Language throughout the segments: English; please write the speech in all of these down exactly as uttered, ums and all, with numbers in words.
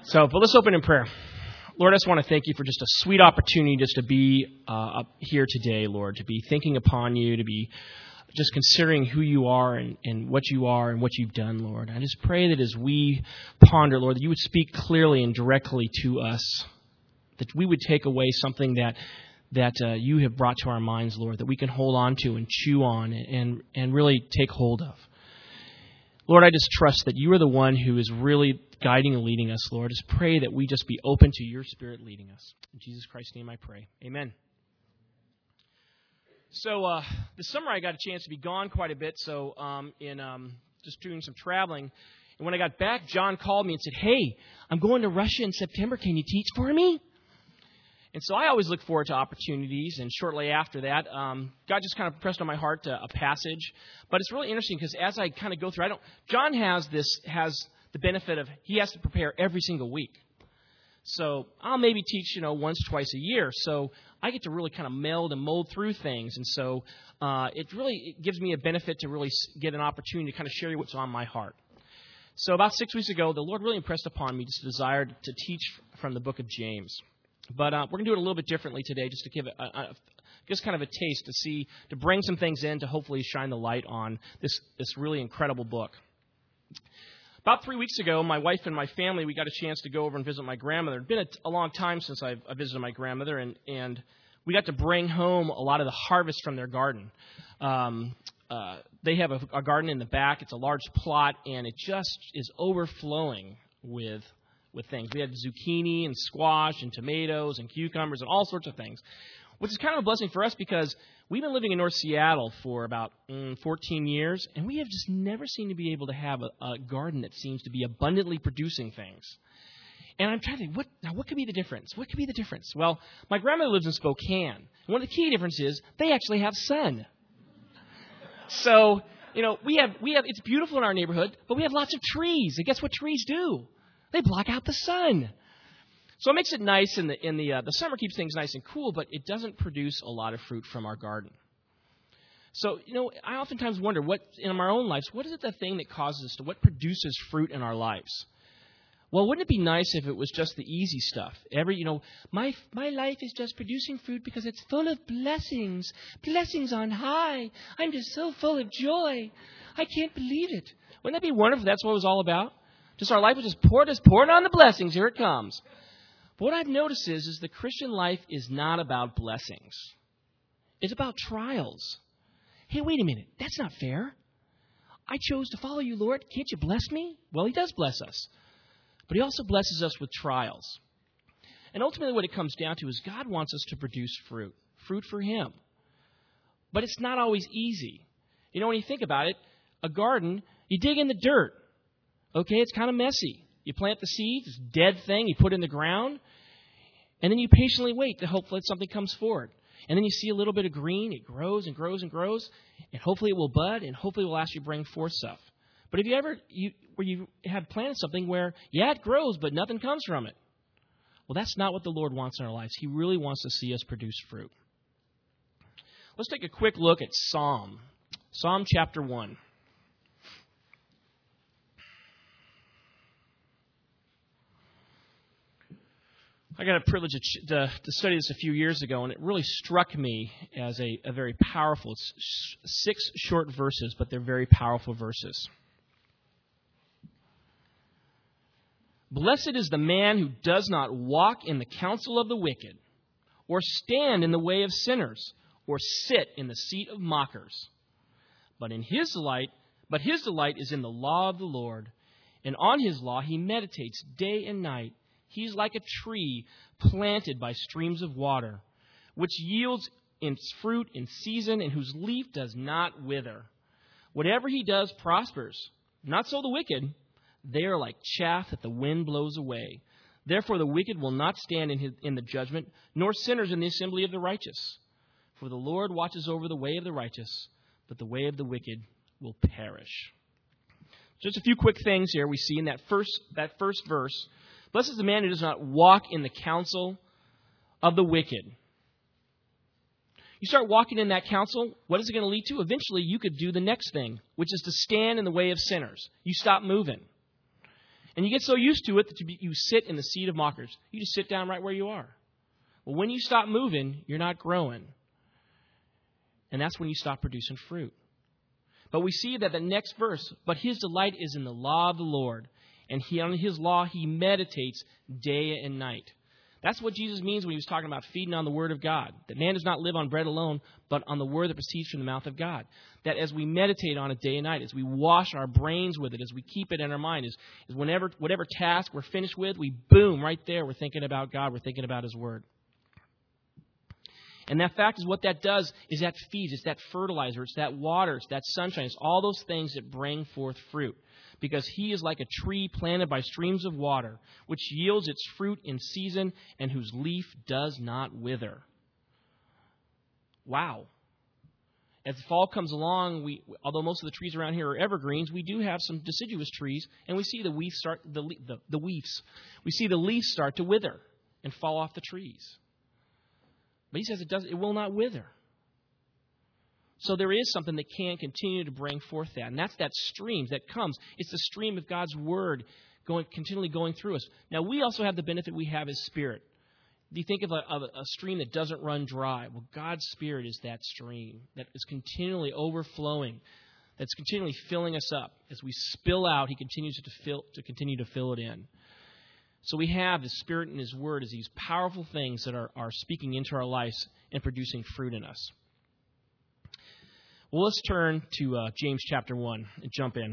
So, but let's open in prayer. Lord, I just want to thank you for just a sweet opportunity just to be uh, up here today, Lord, to be thinking upon you, to be just considering who you are and, and what you are and what you've done, Lord. I just pray that as we ponder, Lord, that you would speak clearly and directly to us, that we would take away something that that uh, you have brought to our minds, Lord, that we can hold on to and chew on and, and really take hold of. Lord, I just trust that you are the one who is really guiding and leading us, Lord. Just pray that we just be open to your Spirit leading us. In Jesus Christ's name I pray. Amen. So uh, this summer I got a chance to be gone quite a bit, so um, in um, just doing some traveling. And when I got back, John called me and said, hey, I'm going to Russia in September. Can you teach for me? And so I always look forward to opportunities, and shortly after that, um, God just kind of pressed on my heart a, a passage. But it's really interesting because as I kind of go through, I don't. John has this has the benefit of he has to prepare every single week. So I'll maybe teach, you know, once, twice a year. So I get to really kind of meld and mold through things, and so uh, it really it gives me a benefit to really get an opportunity to kind of share what's on my heart. So about six weeks ago, the Lord really impressed upon me just a desire to teach from the book of James. But uh, we're going to do it a little bit differently today, just to give a, a, just kind of a taste to see, to bring some things in to hopefully shine the light on this, this really incredible book. About three weeks ago, my wife and my family, we got a chance to go over and visit my grandmother. It's been a, a long time since I've, I visited my grandmother, and, and we got to bring home a lot of the harvest from their garden. Um, uh, they have a, a garden in the back. It's a large plot, and it just is overflowing with with things. We had zucchini and squash and tomatoes and cucumbers and all sorts of things, which is kind of a blessing for us because we've been living in North Seattle for about mm, fourteen years, and we have just never seemed to be able to have a, a garden that seems to be abundantly producing things. And I'm trying to think, what, now what could be the difference? What could be the difference? Well, my grandmother lives in Spokane, and one of the key differences is they actually have sun. So, you know, we have, we have, it's beautiful in our neighborhood, but we have lots of trees, and guess what trees do? They block out the sun. So it makes it nice in the in the uh, the summer, keeps things nice and cool, but it doesn't produce a lot of fruit from our garden. So, you know, I oftentimes wonder what in our own lives, what is it the thing that causes us to, what produces fruit in our lives? Well, wouldn't it be nice if it was just the easy stuff? Every, you know, my my life is just producing fruit because it's full of blessings, blessings on high. I'm just so full of joy. I can't believe it. Wouldn't that be wonderful? That's what it was all about. Just our life was just poured, just pouring on the blessings. Here it comes. But what I've noticed is, is the Christian life is not about blessings. It's about trials. Hey, wait a minute. That's not fair. I chose to follow you, Lord. Can't you bless me? Well, he does bless us. But he also blesses us with trials. And ultimately what it comes down to is God wants us to produce fruit. Fruit for him. But it's not always easy. You know, when you think about it, a garden, you dig in the dirt. Okay, it's kind of messy. You plant the seeds, it's a dead thing, you put it in the ground, and then you patiently wait to hope that something comes forward. And then you see a little bit of green, it grows and grows and grows, and hopefully it will bud, and hopefully it will actually bring forth stuff. But have you ever, you, where you have planted something where, yeah, it grows, but nothing comes from it? Well, that's not what the Lord wants in our lives. He really wants to see us produce fruit. Let's take a quick look at Psalm. Psalm chapter one. I got a privilege to, to, to study this a few years ago, and it really struck me as a, a very powerful, it's six short verses, but they're very powerful verses. Blessed is the man who does not walk in the counsel of the wicked, or stand in the way of sinners, or sit in the seat of mockers. But in his delight, but his delight is in the law of the Lord, and on his law he meditates day and night. He's like a tree planted by streams of water, which yields its fruit in season and whose leaf does not wither. Whatever he does prospers. Not so the wicked. They are like chaff that the wind blows away. Therefore the wicked will not stand in, his, in the judgment, nor sinners in the assembly of the righteous. For the Lord watches over the way of the righteous, but the way of the wicked will perish. Just a few quick things here we see in that first that first verse. Blessed is the man who does not walk in the counsel of the wicked. You start walking in that counsel, what is it going to lead to? Eventually, you could do the next thing, which is to stand in the way of sinners. You stop moving. And you get so used to it that you, be, you sit in the seat of mockers. You just sit down right where you are. Well, when you stop moving, you're not growing. And that's when you stop producing fruit. But we see that the next verse, but his delight is in the law of the Lord, and he on his law he meditates day and night. That's what Jesus means when he was talking about feeding on the Word of God. That man does not live on bread alone, but on the Word that proceeds from the mouth of God. That as we meditate on it day and night, as we wash our brains with it, as we keep it in our mind, is, is whenever whatever task we're finished with, we boom, right there, we're thinking about God, we're thinking about His Word. And that fact is what that does is that feeds, it's that fertilizer, it's that water, it's that sunshine, it's all those things that bring forth fruit. Because he is like a tree planted by streams of water, which yields its fruit in season and whose leaf does not wither. Wow. As the fall comes along, we, although most of the trees around here are evergreens, we do have some deciduous trees, and we see the leaves start the, the, the leaves. We see the leaves start to wither and fall off the trees. But he says it does it will not wither. So there is something that can continue to bring forth that. And that's that stream that comes. It's the stream of God's Word going continually going through us. Now, we also have the benefit we have His Spirit. Do you think of a, of a stream that doesn't run dry? Well, God's Spirit is that stream that is continually overflowing, that's continually filling us up. As we spill out, He continues to fill to continue to fill it in. So we have the Spirit and His Word as these powerful things that are, are speaking into our lives and producing fruit in us. Well, let's turn to uh, James chapter one and jump in.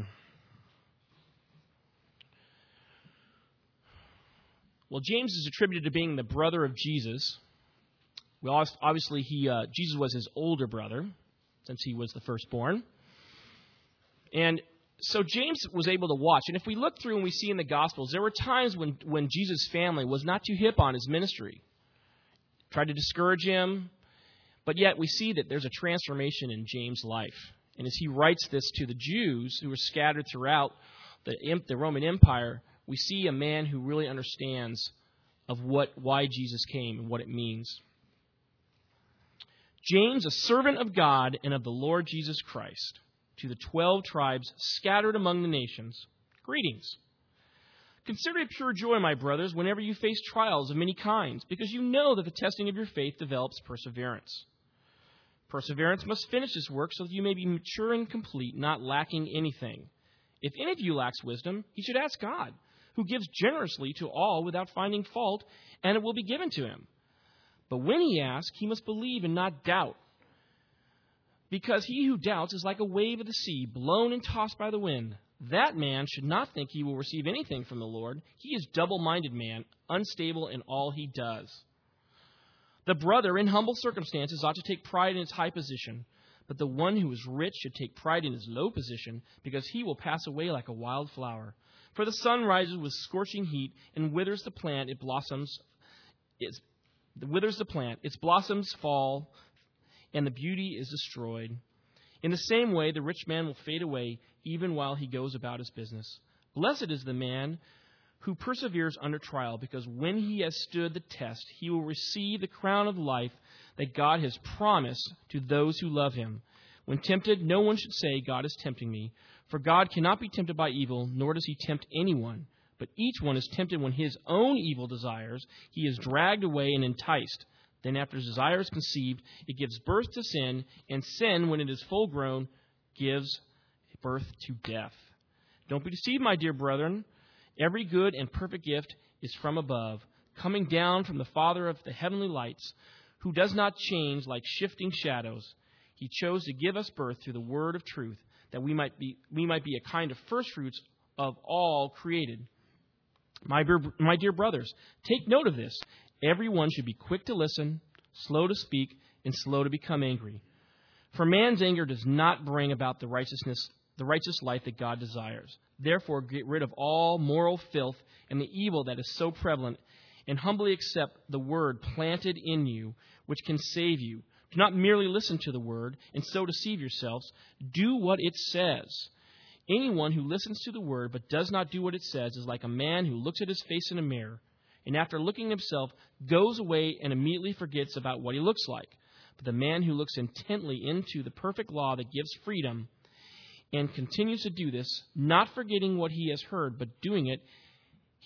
Well, James is attributed to being the brother of Jesus. Well, obviously, he uh, Jesus was his older brother, since he was the firstborn. And so James was able to watch. And if we look through and we see in the Gospels, there were times when, when Jesus' family was not too hip on his ministry. Tried to discourage him. But yet we see that there's a transformation in James' life. And as he writes this to the Jews who were scattered throughout the, the Roman Empire, we see a man who really understands of what why Jesus came and what it means. James, a servant of God and of the Lord Jesus Christ, to the twelve tribes scattered among the nations, greetings. Consider it pure joy, my brothers, whenever you face trials of many kinds, because you know that the testing of your faith develops perseverance. Perseverance must finish its work so that you may be mature and complete, not lacking anything. If any of you lacks wisdom, he should ask God, who gives generously to all without finding fault, and it will be given to him. But when he asks, he must believe and not doubt. Because he who doubts is like a wave of the sea, blown and tossed by the wind. That man should not think he will receive anything from the Lord. He is double-minded man, unstable in all he does. The brother in humble circumstances ought to take pride in his high position, but the one who is rich should take pride in his low position, because he will pass away like a wild flower. For the sun rises with scorching heat and withers the plant, it blossoms, it withers the plant, its blossoms fall, and the beauty is destroyed. In the same way, the rich man will fade away, even while he goes about his business. Blessed is the man who perseveres under trial, because when he has stood the test, he will receive the crown of life that God has promised to those who love him. When tempted, no one should say, God is tempting me. For God cannot be tempted by evil, nor does he tempt anyone. But each one is tempted when his own evil desires, he is dragged away and enticed. Then after desire is conceived, it gives birth to sin, and sin, when it is full grown, gives birth to death. Don't be deceived, my dear brethren. Every good and perfect gift is from above, coming down from the Father of the heavenly lights, who does not change like shifting shadows. He chose to give us birth through the word of truth, that we might be we might be a kind of firstfruits of all created. My, my dear brothers, take note of this. Everyone should be quick to listen, slow to speak, and slow to become angry. For man's anger does not bring about the righteousness, the righteous life that God desires. Therefore, get rid of all moral filth and the evil that is so prevalent, and humbly accept the word planted in you, which can save you. Do not merely listen to the word and so deceive yourselves. Do what it says. Anyone who listens to the word but does not do what it says is like a man who looks at his face in a mirror, and after looking at himself, goes away and immediately forgets about what he looks like. But the man who looks intently into the perfect law that gives freedom and continues to do this, not forgetting what he has heard, but doing it,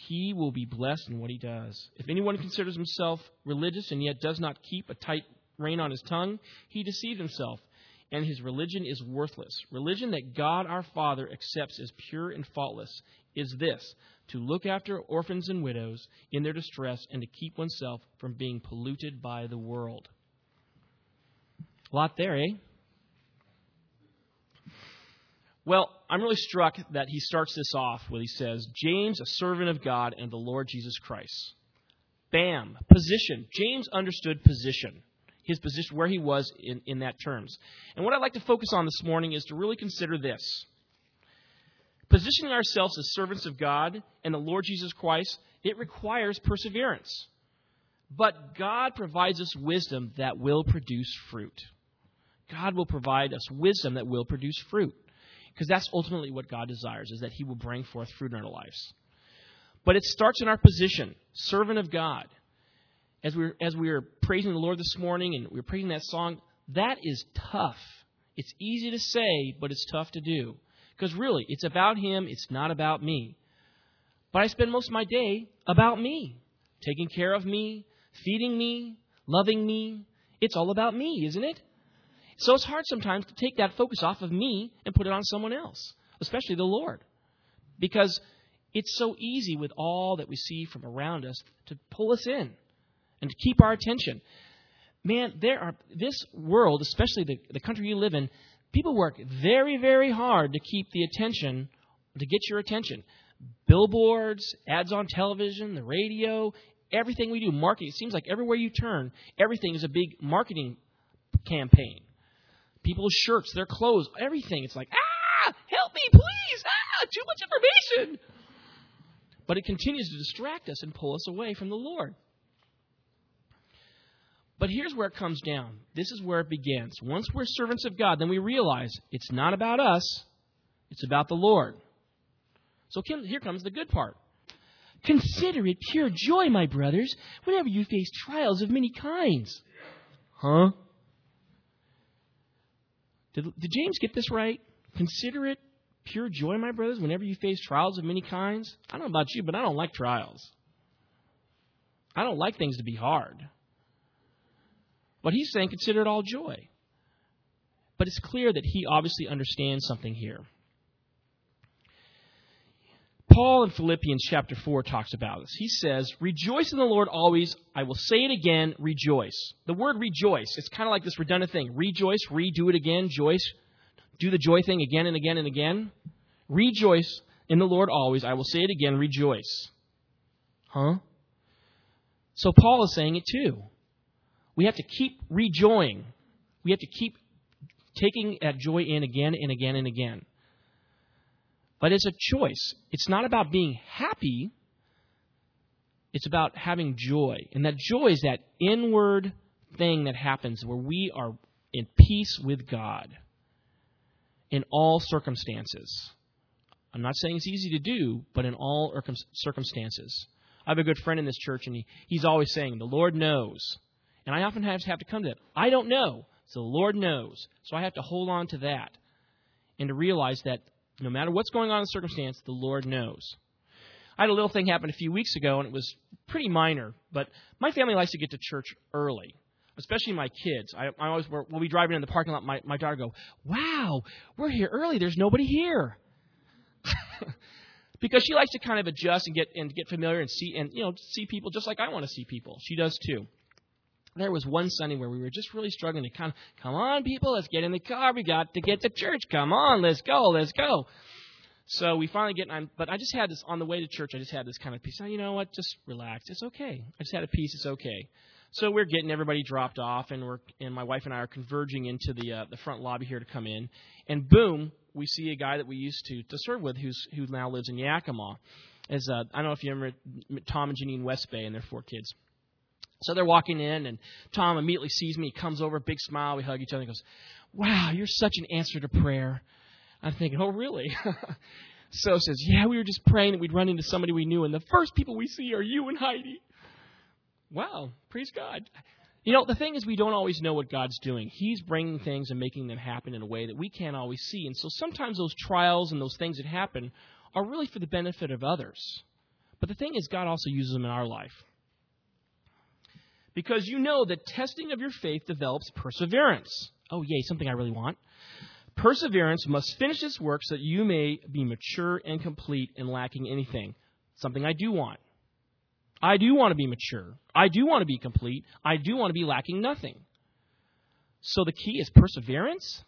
he will be blessed in what he does. If anyone considers himself religious and yet does not keep a tight rein on his tongue, he deceives himself, and his religion is worthless. Religion that God our Father accepts as pure and faultless is this: to look after orphans and widows in their distress and to keep oneself from being polluted by the world. A lot there, eh? Well, I'm really struck that he starts this off when he says, James, a servant of God and the Lord Jesus Christ. Bam. Position. James understood position. His position, where he was in, in that terms. And what I'd like to focus on this morning is to really consider this. Positioning ourselves as servants of God and the Lord Jesus Christ, it requires perseverance. But God provides us wisdom that will produce fruit. God will provide us wisdom that will produce fruit. Because that's ultimately what God desires, is that he will bring forth fruit in our lives. But it starts in our position, servant of God. As we were, as we were praising the Lord this morning and we were praising that song, that is tough. It's easy to say, but it's tough to do. Because really, it's about him, it's not about me. But I spend most of my day about me, taking care of me, feeding me, loving me. It's all about me, isn't it? So it's hard sometimes to take that focus off of me and put it on someone else, especially the Lord. Because it's so easy with all that we see from around us to pull us in and to keep our attention. Man, there are this world, especially the, the country you live in, people work very, very hard to keep the attention, to get your attention. Billboards, ads on television, the radio, everything we do, marketing. It seems like everywhere you turn, everything is a big marketing campaign. People's shirts, their clothes, everything. It's like, ah, help me, please. Ah, too much information. But it continues to distract us and pull us away from the Lord. But here's where it comes down. This is where it begins. Once we're servants of God, then we realize it's not about us. It's about the Lord. So here comes the good part. Consider it pure joy, my brothers, whenever you face trials of many kinds. Huh? Did, did James get this right? Consider it pure joy, my brothers, whenever you face trials of many kinds. I don't know about you, but I don't like trials. I don't like things to be hard. But he's saying consider it all joy. But it's clear that he obviously understands something here. Paul in Philippians chapter four talks about this. He says, rejoice in the Lord always. I will say it again, rejoice. The word rejoice, it's kind of like this redundant thing. Rejoice, redo it again, joyce. Do the joy thing again and again and again. Rejoice in the Lord always. I will say it again, rejoice. Huh? So Paul is saying it too. We have to keep rejoicing. We have to keep taking that joy in again and again and again. But it's a choice. It's not about being happy. It's about having joy. And that joy is that inward thing that happens where we are in peace with God in all circumstances. I'm not saying it's easy to do, but in all circumstances. I have a good friend in this church, and he, he's always saying, the Lord knows. And I often have to, have to come to that. I don't know, so the Lord knows. So I have to hold on to that and to realize that no matter what's going on in the circumstance, the Lord knows. I had a little thing happen a few weeks ago, and it was pretty minor. But my family likes to get to church early, especially my kids. I, I always, we'll be driving in the parking lot, my, my daughter go, wow, we're here early. There's nobody here. Because she likes to kind of adjust and get and get familiar and see and you know see people just like I want to see people. She does too. There was one Sunday where we were just really struggling to kind of, come on, people, let's get in the car. We got to get to church. Come on, let's go, let's go. So we finally get on, but I just had this, on the way to church, I just had this kind of peace. Oh, you know what, just relax. It's okay. I just had a peace. It's okay. So we're getting everybody dropped off, and we're and my wife and I are converging into the uh, the front lobby here to come in. And boom, we see a guy that we used to, to serve with who's who now lives in Yakima. As uh, I don't know if you remember Tom and Janine Westbay and their four kids. So they're walking in, and Tom immediately sees me. He comes over, big smile. We hug each other and goes, wow, you're such an answer to prayer. I'm thinking, oh, really? So says, yeah, we were just praying that we'd run into somebody we knew, and the first people we see are you and Heidi. Wow, praise God. You know, the thing is we don't always know what God's doing. He's bringing things and making them happen in a way that we can't always see. And so sometimes those trials and those things that happen are really for the benefit of others. But the thing is, God also uses them in our life. Because you know that testing of your faith develops perseverance. Oh, yay, something I really want. Perseverance must finish its work so that you may be mature and complete and lacking anything. Something I do want. I do want to be mature. I do want to be complete. I do want to be lacking nothing. So the key is perseverance?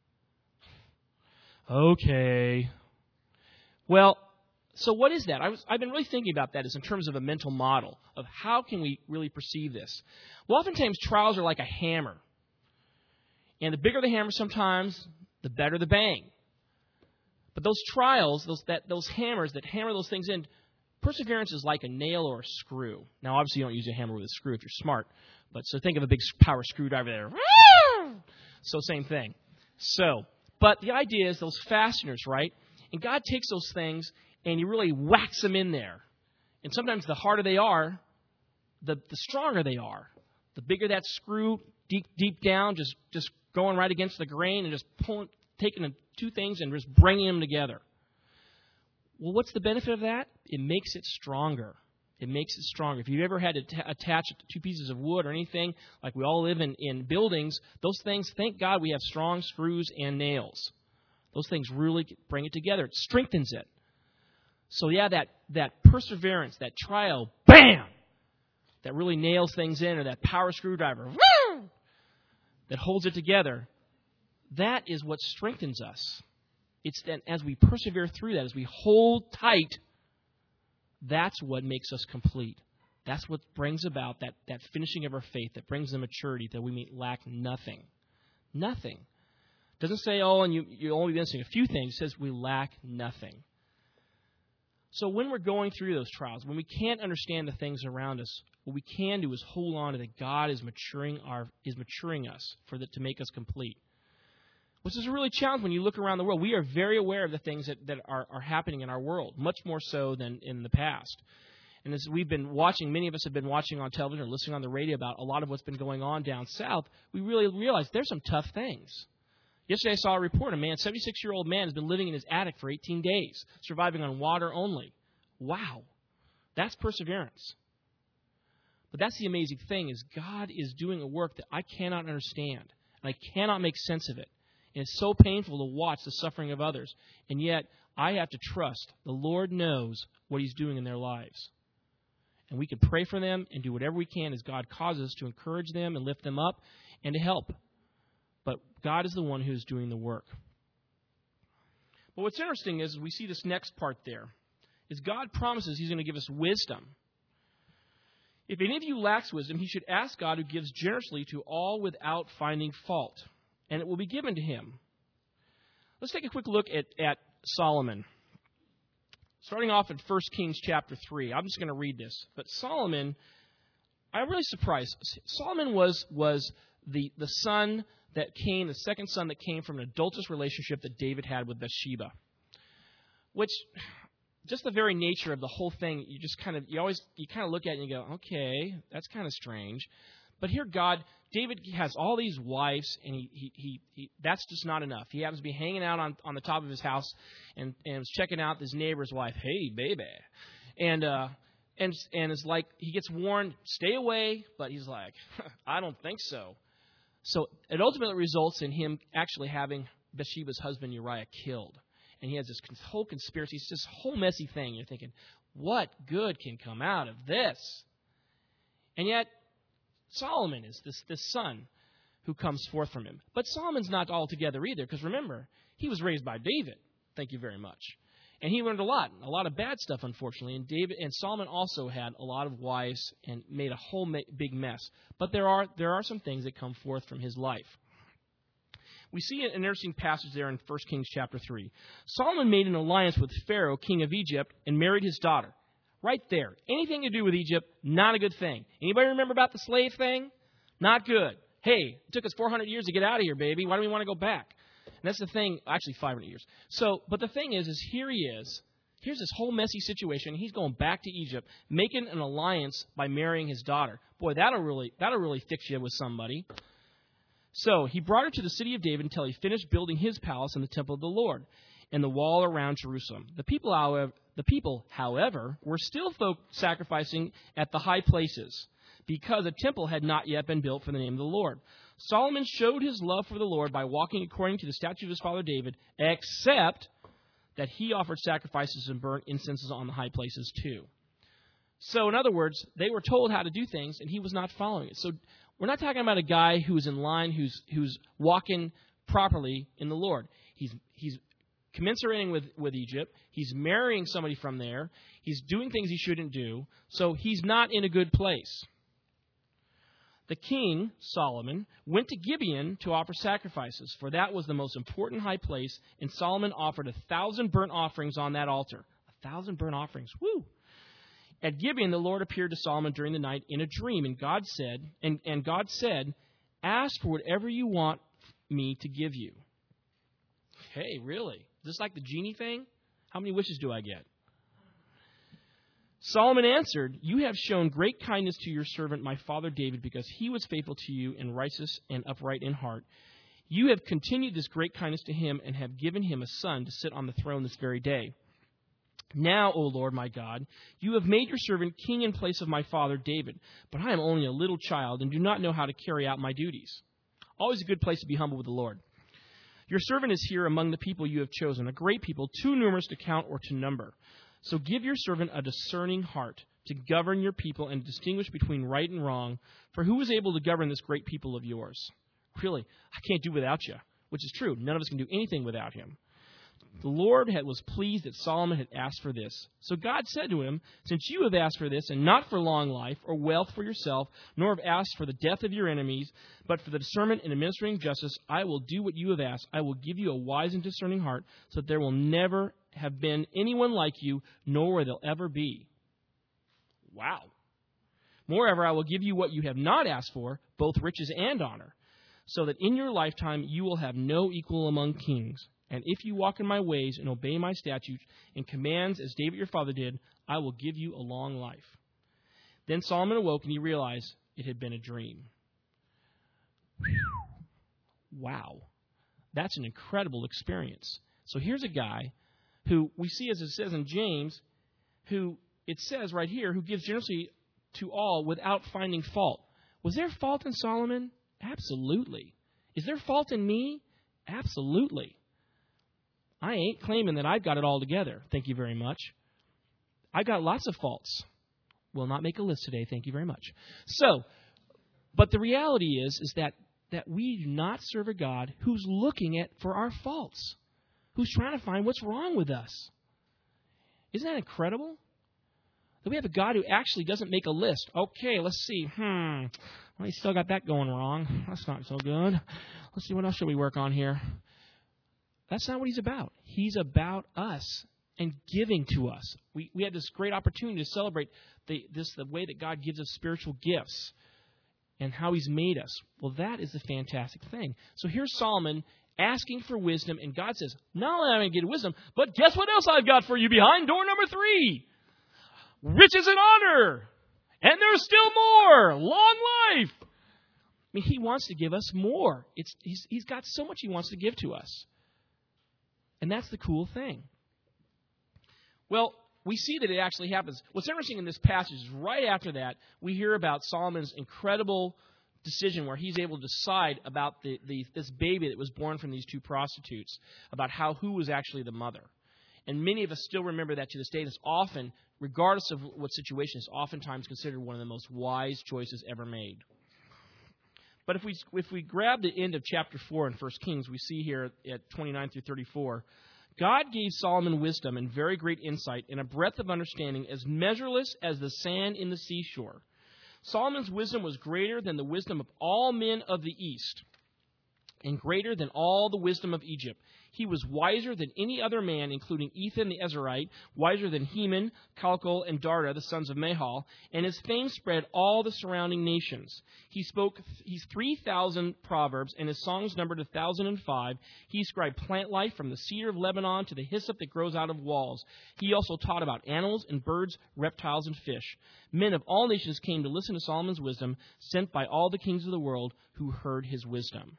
Okay. Well, so what is that? I was, I've been really thinking about that as in terms of a mental model of how can we really perceive this. Well, oftentimes trials are like a hammer. And the bigger the hammer sometimes, the better the bang. But those trials, those that those hammers that hammer those things in, perseverance is like a nail or a screw. Now, obviously, you don't use a hammer with a screw if you're smart. But so think of a big power screwdriver there. So same thing. So, but the idea is those fasteners, right? And God takes those things and He really whacks them in there. And sometimes the harder they are, the, the stronger they are. The bigger that screw, deep deep down, just, just going right against the grain and just pulling, taking the two things and just bringing them together. Well, what's the benefit of that? It makes it stronger. It makes it stronger. If you've ever had to t- attach two pieces of wood or anything, like we all live in, in buildings, those things, thank God we have strong screws and nails. Those things really bring it together. It strengthens it. So yeah, that, that perseverance, that trial, bam, that really nails things in, or that power screwdriver, woo, that holds it together, that is what strengthens us. It's that as we persevere through that, as we hold tight, that's what makes us complete. That's what brings about that, that finishing of our faith, that brings the maturity that we may lack nothing. Nothing. It doesn't say, oh, and you, you'll only be missing a few things. It says we lack nothing. So when we're going through those trials, when we can't understand the things around us, what we can do is hold on to that God is maturing our is maturing us for the, to make us complete. Which is a really challenge when you look around the world. We are very aware of the things that, that are, are happening in our world, much more so than in the past. And as we've been watching, many of us have been watching on television or listening on the radio about a lot of what's been going on down south, we really realize there's some tough things. Yesterday I saw a report, a man, seventy-six-year-old man, has been living in his attic for eighteen days, surviving on water only. Wow. That's perseverance. But that's the amazing thing, is God is doing a work that I cannot understand, and I cannot make sense of it. And it's so painful to watch the suffering of others. And yet, I have to trust the Lord knows what He's doing in their lives. And we can pray for them and do whatever we can as God causes us to encourage them and lift them up and to help. But God is the one who is doing the work. But what's interesting is we see this next part there, is God promises He's going to give us wisdom. If any of you lacks wisdom, he should ask God, who gives generously to all without finding fault, and it will be given to him. Let's take a quick look at, at Solomon. Starting off in First Kings chapter three. I'm just going to read this. But Solomon, I'm really surprised. Solomon was, was the, the son that came, the second son that came from an adulterous relationship that David had with Bathsheba. Which, just the very nature of the whole thing, you just kind of, you always, you kind of look at it and you go, okay, that's kind of strange. But here God, David has all these wives, and he, he, he, he that's just not enough. He happens to be hanging out on, on the top of his house and, and was checking out his neighbor's wife. Hey, baby. And, uh, and, and is like, he gets warned, stay away, but he's like, I don't think so. So it ultimately results in him actually having Bathsheba's husband Uriah killed. And he has this whole conspiracy, it's this whole messy thing. You're thinking, what good can come out of this? And yet, Solomon is this, this son who comes forth from him. But Solomon's not all together either, because remember, he was raised by David. Thank you very much. And he learned a lot, a lot of bad stuff, unfortunately. And David and Solomon also had a lot of wives and made a whole ma- big mess. But there are there are some things that come forth from his life. We see an interesting passage there in First Kings chapter three. Solomon made an alliance with Pharaoh, king of Egypt, and married his daughter. Right there. Anything to do with Egypt, not a good thing. Anybody remember about the slave thing? Not good. Hey, it took us four hundred years to get out of here, baby. Why do we want to go back? And that's the thing. Actually, five hundred years. So, but the thing is, is here he is. Here's this whole messy situation. He's going back to Egypt, making an alliance by marrying his daughter. Boy, that'll really, that'll really fix you with somebody. So he brought her to the city of David until he finished building his palace in the temple of the Lord and the wall around Jerusalem. The people, however, The people, however, were still folk sacrificing at the high places, because a temple had not yet been built for the name of the Lord. Solomon showed his love for the Lord by walking according to the statute of his father David, except that he offered sacrifices and burnt incenses on the high places too. So, in other words, they were told how to do things, and he was not following it. So, we're not talking about a guy who's in line, who's who's walking properly in the Lord. He's he's commensurating with, with Egypt. He's marrying somebody from there. He's doing things he shouldn't do. So, he's not in a good place. The king, Solomon, went to Gibeon to offer sacrifices, for that was the most important high place, and Solomon offered a thousand burnt offerings on that altar. A thousand burnt offerings. Woo! At Gibeon, the Lord appeared to Solomon during the night in a dream, and God said, and, and God said, ask for whatever you want me to give you. Hey, really? Is this like the genie thing? How many wishes do I get? Solomon answered, you have shown great kindness to your servant, my father David, because he was faithful to you and righteous and upright in heart. You have continued this great kindness to him and have given him a son to sit on the throne this very day. Now, O Lord my God, you have made your servant king in place of my father David, but I am only a little child and do not know how to carry out my duties. Always a good place to be humble with the Lord. Your servant is here among the people you have chosen, a great people, too numerous to count or to number. So give your servant a discerning heart to govern your people and distinguish between right and wrong. For who is able to govern this great people of yours? Really, I can't do without you, which is true. None of us can do anything without him. The Lord had, was pleased that Solomon had asked for this. So God said to him, since you have asked for this, and not for long life or wealth for yourself, nor have asked for the death of your enemies, but for the discernment and administering justice, I will do what you have asked. I will give you a wise and discerning heart, so that there will never have been anyone like you, nor will there ever be. Wow. Moreover, I will give you what you have not asked for, both riches and honor, so that in your lifetime you will have no equal among kings. And if you walk in my ways and obey my statutes and commands as David your father did, I will give you a long life. Then Solomon awoke and he realized it had been a dream. Wow. That's an incredible experience. So here's a guy who we see, as it says in James, who it says right here, who gives generously to all without finding fault. Was there fault in Solomon? Absolutely. Is there fault in me? Absolutely. I ain't claiming that I've got it all together. Thank you very much. I've got lots of faults. Will not make a list today. Thank you very much. So, but the reality is, is that, that we do not serve a God who's looking at for our faults, who's trying to find what's wrong with us. Isn't that incredible? That we have a God who actually doesn't make a list. Okay, let's see. Hmm. Well, he still got that going wrong. That's not so good. Let's see, what else should we work on here? That's not what he's about. He's about us and giving to us. We we had this great opportunity to celebrate the this the way that God gives us spiritual gifts and how he's made us. Well, that is the fantastic thing. So here's Solomon asking for wisdom, and God says, not only am I going to get wisdom, but guess what else I've got for you behind door number three? Riches and honor. And there's still more. Long life. I mean, he wants to give us more. It's he's he's got so much he wants to give to us. And that's the cool thing. Well, we see that it actually happens. What's interesting in this passage is right after that, we hear about Solomon's incredible decision where he's able to decide about the, the this baby that was born from these two prostitutes, about how who was actually the mother. And many of us still remember that to this day. It's often, regardless of what situation, it's oftentimes considered one of the most wise choices ever made. But if we if we grab the end of chapter four in First Kings, we see here at twenty-nine through thirty-four, God gave Solomon wisdom and very great insight and a breadth of understanding as measureless as the sand in the seashore. Solomon's wisdom was greater than the wisdom of all men of the East and greater than all the wisdom of Egypt. He was wiser than any other man, including Ethan the Ezrahite, wiser than Heman, Calcol, and Darda, the sons of Mahal, and his fame spread all the surrounding nations. He spoke he's three thousand proverbs, and his songs numbered one thousand five. He described plant life from the cedar of Lebanon to the hyssop that grows out of walls. He also taught about animals and birds, reptiles, and fish. Men of all nations came to listen to Solomon's wisdom, sent by all the kings of the world who heard his wisdom.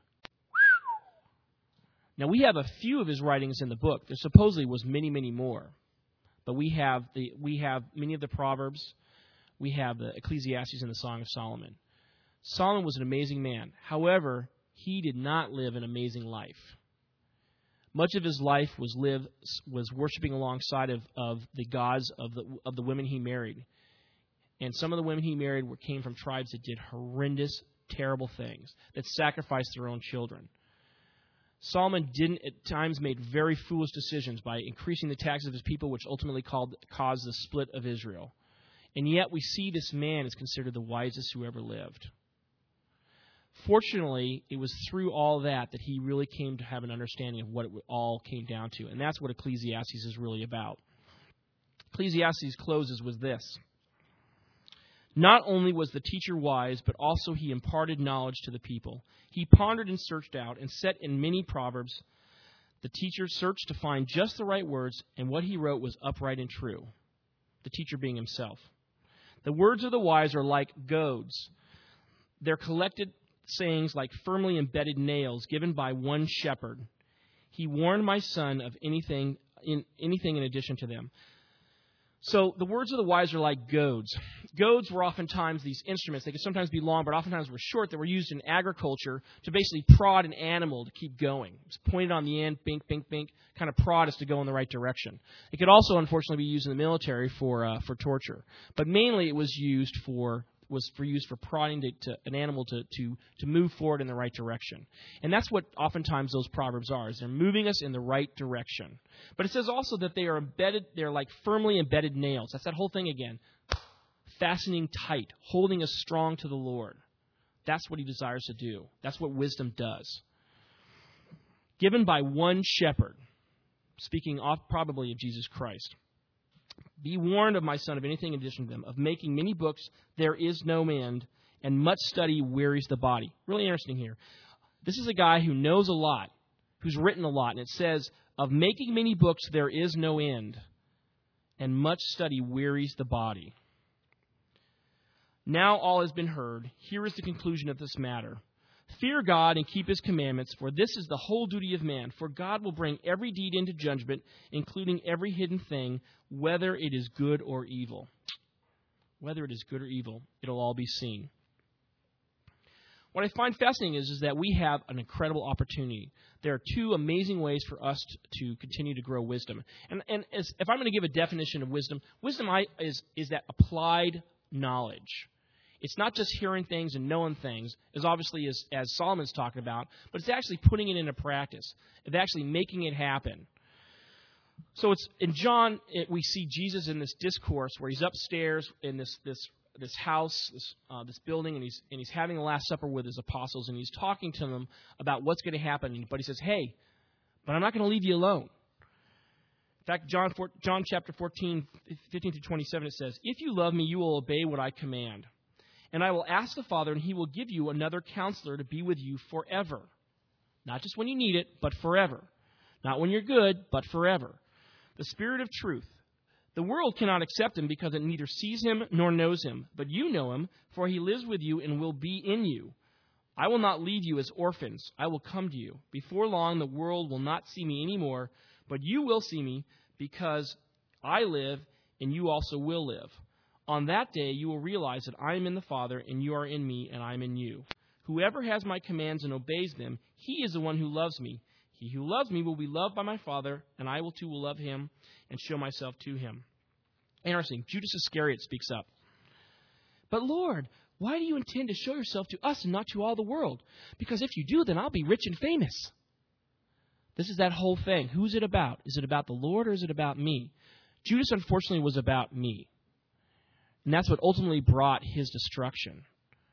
Now, we have a few of his writings in the book. There supposedly was many, many more. But we have the we have many of the Proverbs. We have the Ecclesiastes and the Song of Solomon. Solomon was an amazing man. However, he did not live an amazing life. Much of his life was lived was worshiping alongside of, of the gods of the of the women he married. And some of the women he married were came from tribes that did horrendous, terrible things, that sacrificed their own children. Solomon didn't at times made very foolish decisions by increasing the taxes of his people, which ultimately called, caused the split of Israel. And yet we see this man is considered the wisest who ever lived. Fortunately, it was through all that that he really came to have an understanding of what it all came down to. And that's what Ecclesiastes is really about. Ecclesiastes closes with this. Not only was the teacher wise, but also he imparted knowledge to the people. He pondered and searched out and set in many proverbs. The teacher searched to find just the right words, and what he wrote was upright and true. The teacher being himself. The words of the wise are like goads. They're collected sayings like firmly embedded nails given by one shepherd. He warned my son of anything in anything in addition to them. So the words of the wise are like goads. Goads were oftentimes these instruments. They could sometimes be long, but oftentimes were short, that were used in agriculture to basically prod an animal to keep going. It was pointed on the end, bink, bink, bink, kind of prod us to go in the right direction. It could also, unfortunately, be used in the military for uh, for torture. But mainly it was used for was for used for prodding to, to an animal to, to, to move forward in the right direction. And that's what oftentimes those proverbs are, is they're moving us in the right direction. But it says also that they are embedded, they're like firmly embedded nails. That's that whole thing again. Fastening tight, holding us strong to the Lord. That's what he desires to do. That's what wisdom does. Given by one shepherd, speaking off probably of Jesus Christ. Be warned of my son of anything in addition to them, of making many books there is no end, and much study wearies the body. Really interesting here. This is a guy who knows a lot, who's written a lot, and it says, of making many books there is no end, and much study wearies the body. Now all has been heard. Here is the conclusion of this matter. Fear God and keep his commandments, for this is the whole duty of man. For God will bring every deed into judgment, including every hidden thing, whether it is good or evil. Whether it is good or evil, it'll all be seen. What I find fascinating is, is that we have an incredible opportunity. There are two amazing ways for us to, to continue to grow wisdom. And, and as, if I'm going to give a definition of wisdom, wisdom I, is, is that applied knowledge. It's not just hearing things and knowing things, as obviously as, as Solomon's talking about, but it's actually putting it into practice. It's actually making it happen. So it's in John, it, we see Jesus in this discourse where he's upstairs in this this this house, this uh, this building, and he's and he's having the Last Supper with his apostles, and he's talking to them about what's going to happen. But he says, "Hey, but I'm not going to leave you alone." In fact, John four, John chapter fourteen, fifteen through twenty-seven, it says, "If you love me, you will obey what I command. And I will ask the Father, and he will give you another counselor to be with you forever." Not just when you need it, but forever. Not when you're good, but forever. The Spirit of truth. The world cannot accept him because it neither sees him nor knows him. But you know him, for he lives with you and will be in you. I will not leave you as orphans. I will come to you. Before long, the world will not see me anymore, but you will see me because I live and you also will live. On that day, you will realize that I am in the Father, and you are in me, and I am in you. Whoever has my commands and obeys them, he is the one who loves me. He who loves me will be loved by my Father, and I will too will love him and show myself to him. Interesting. Judas Iscariot speaks up. But Lord, why do you intend to show yourself to us and not to all the world? Because if you do, then I'll be rich and famous. This is that whole thing. Who's it about? Is it about the Lord or is it about me? Judas, unfortunately, was about me. And that's what ultimately brought his destruction.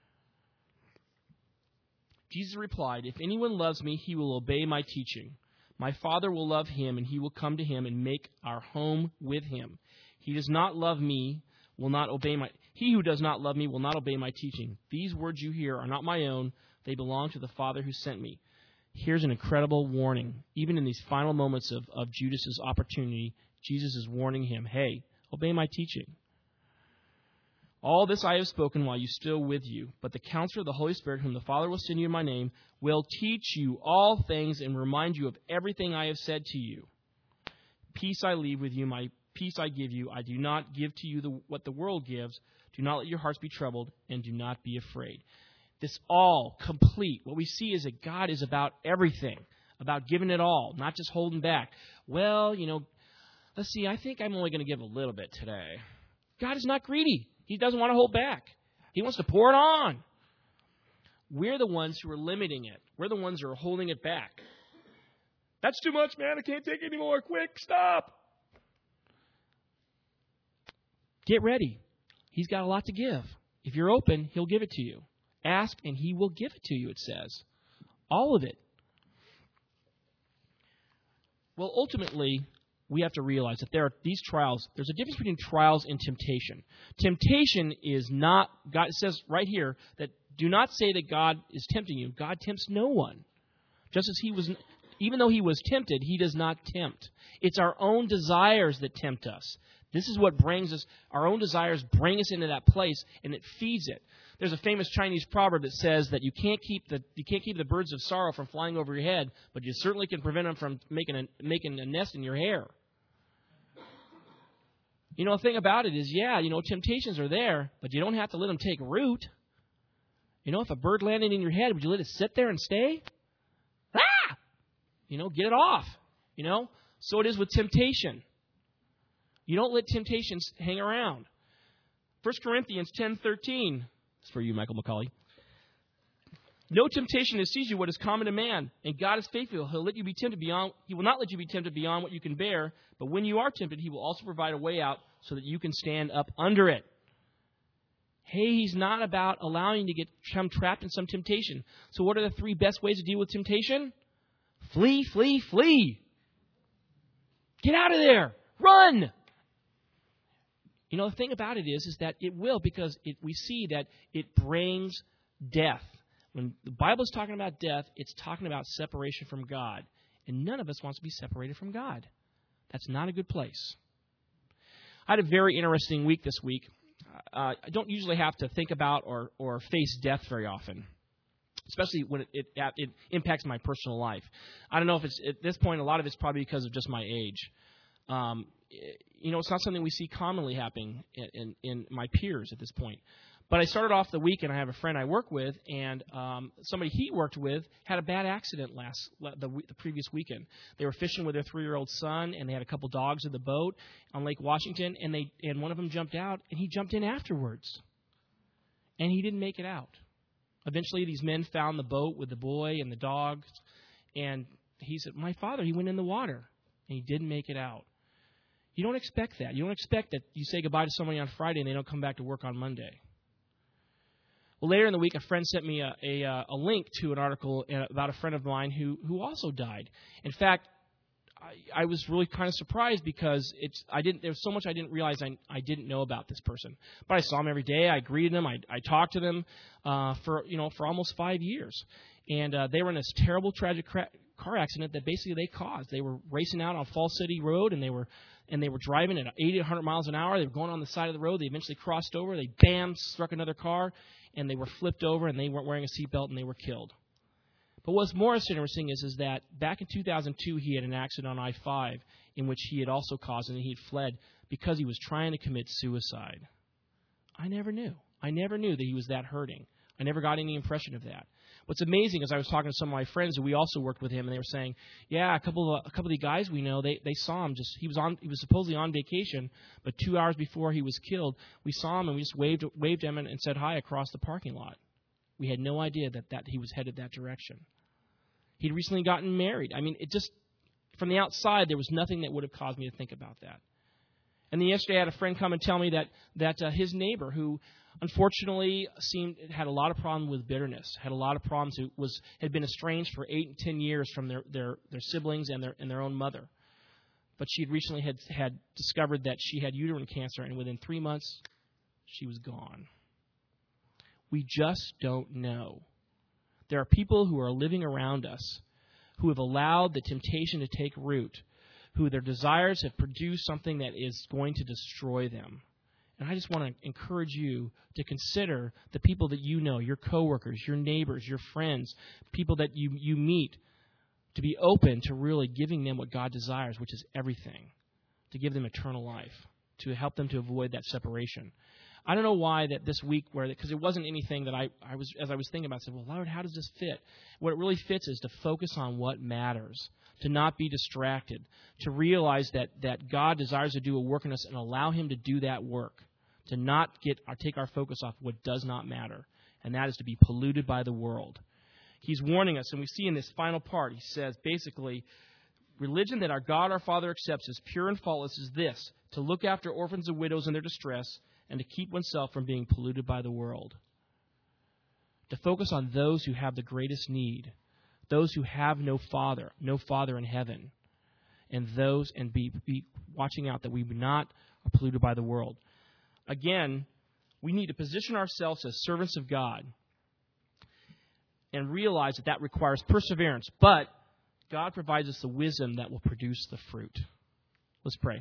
Jesus replied, "If anyone loves me, he will obey my teaching. My Father will love him, and he will come to him and make our home with him. He does not love me, will not obey my he who does not love me will not obey my teaching. These words you hear are not my own, they belong to the Father who sent me." Here's an incredible warning. Even in these final moments of, of Judas's opportunity, Jesus is warning him, hey, obey my teaching. All this I have spoken while you still with you, but the Counselor, the Holy Spirit, whom the Father will send you in my name, will teach you all things and remind you of everything I have said to you. Peace I leave with you, my peace I give you. I do not give to you the, what the world gives. Do not let your hearts be troubled, and do not be afraid. This all complete. What we see is that God is about everything, about giving it all, not just holding back. Well, you know, let's see, I think I'm only going to give a little bit today. God is not greedy. He doesn't want to hold back. He wants to pour it on. We're the ones who are limiting it. We're the ones who are holding it back. That's too much, man. I can't take any more. Quick, stop. Get ready. He's got a lot to give. If you're open, he'll give it to you. Ask, and he will give it to you, it says. All of it. Well, ultimately, we have to realize that there are these trials. There's a difference between trials and temptation. Temptation is not, God says right here, that do not say that God is tempting you. God tempts no one. Just as he was, even though he was tempted, he does not tempt. It's our own desires that tempt us. This is what brings us, our own desires bring us into that place, and it feeds it. There's a famous Chinese proverb that says that you can't keep the you can't keep the birds of sorrow from flying over your head, but you certainly can prevent them from making a, making a nest in your hair. You know, the thing about it is, yeah, you know, temptations are there, but you don't have to let them take root. You know, if a bird landed in your head, would you let it sit there and stay? Ah! You know, get it off. You know, so it is with temptation. You don't let temptations hang around. First Corinthians ten thirteen. It's for you, Michael McCauley. No temptation has seized you what is common to man, and God is faithful. He'll let you be tempted beyond. He will not let you be tempted beyond what you can bear. But when you are tempted, He will also provide a way out so that you can stand up under it. Hey, He's not about allowing you to get come trapped in some temptation. So, what are the three best ways to deal with temptation? Flee, flee, flee. Get out of there. Run. You know, the thing about it is, is that it will, because it, we see that it brings death. When the Bible is talking about death, it's talking about separation from God. And none of us wants to be separated from God. That's not a good place. I had a very interesting week this week. Uh, I don't usually have to think about or, or face death very often, especially when it, it, it impacts my personal life. I don't know if it's, at this point, a lot of it's probably because of just my age. Um, you know, it's not something we see commonly happening in, in, in my peers at this point. But I started off the week, and I have a friend I work with, and um, somebody he worked with had a bad accident last the, the previous weekend. They were fishing with their three-year-old son, and they had a couple dogs in the boat on Lake Washington, and they and one of them jumped out, and he jumped in afterwards, and he didn't make it out. Eventually, these men found the boat with the boy and the dogs, and he said, "My father, he went in the water, and he didn't make it out." You don't expect that. You don't expect that you say goodbye to somebody on Friday and they don't come back to work on Monday. Well, later in the week, a friend sent me a, a, a link to an article about a friend of mine who, who also died. In fact, I, I was really kind of surprised because it's I didn't there was so much I didn't realize I, I didn't know about this person. But I saw him every day. I greeted him. I, I talked to them uh, for you know for almost five years, and uh, they were in this terrible, tragic cra- car accident that basically they caused. They were racing out on Fall City Road, and they were and they were driving at eighty, one hundred miles an hour. They were going on the side of the road. They eventually crossed over. They bam struck another car. And they were flipped over, and they weren't wearing a seatbelt, and they were killed. But what's more interesting is, is that back in two thousand two, he had an accident on I five in which he had also caused, and he had fled because he was trying to commit suicide. I never knew. I never knew that he was that hurting. I never got any impression of that. What's amazing is I was talking to some of my friends who we also worked with him, and they were saying, "Yeah, a couple of a couple of the guys we know, they they saw him just he was on he was supposedly on vacation, but two hours before he was killed, we saw him and we just waved waved him and, and said hi across the parking lot. We had no idea that that he was headed that direction. He'd recently gotten married. I mean, it just from the outside there was nothing that would have caused me to think about that. And then yesterday I had a friend come and tell me that that uh, his neighbor who unfortunately, seemed had a lot of problems with bitterness. Had a lot of problems. Who was had been estranged for eight and ten years from their, their, their siblings and their and their own mother. But she had recently had had discovered that she had uterine cancer, and within three months, she was gone. We just don't know. There are people who are living around us who have allowed the temptation to take root, who their desires have produced something that is going to destroy them. And I just want to encourage you to consider the people that you know, your coworkers, your neighbors, your friends, people that you, you meet, to be open to really giving them what God desires, which is everything. to give them eternal life, to help them to avoid that separation. I don't know why that this week, where because it wasn't anything that I, I was, as I was thinking about, I said, well, Lord, how does this fit? What it really fits is to focus on what matters, to not be distracted, to realize that, that God desires to do a work in us and allow him to do that work, to not get or take our focus off what does not matter, and that is to be polluted by the world. He's warning us, and we see in this final part, he says, basically, religion that our God, our Father, accepts as pure and faultless is this, to look after orphans and widows in their distress and to keep oneself from being polluted by the world. To focus on those who have the greatest need, those who have no father, no father in heaven, and those, and be, be watching out that we not are polluted by the world. Again, we need to position ourselves as servants of God and realize that that requires perseverance, but God provides us the wisdom that will produce the fruit. Let's pray.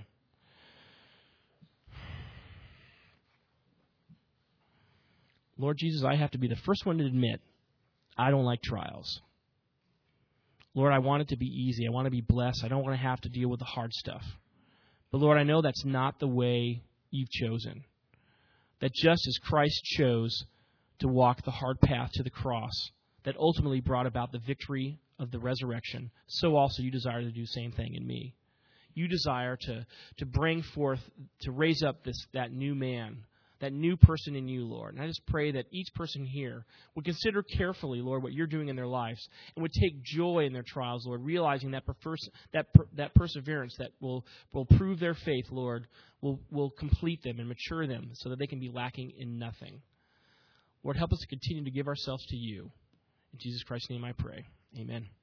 Lord Jesus, I have to be the first one to admit I don't like trials. Lord, I want it to be easy. I want to be blessed. I don't want to have to deal with the hard stuff. But Lord, I know that's not the way you've chosen. That just as Christ chose to walk the hard path to the cross, that ultimately brought about the victory of the resurrection, so also you desire to do the same thing in me. You desire to, to bring forth, to raise up this that new man, that new person in you, Lord. And I just pray that each person here would consider carefully, Lord, what you're doing in their lives and would take joy in their trials, Lord, realizing that perverse, that per, that perseverance that will, will prove their faith, Lord, will, will complete them and mature them so that they can be lacking in nothing. Lord, help us to continue to give ourselves to you. In Jesus Christ's name I pray. Amen.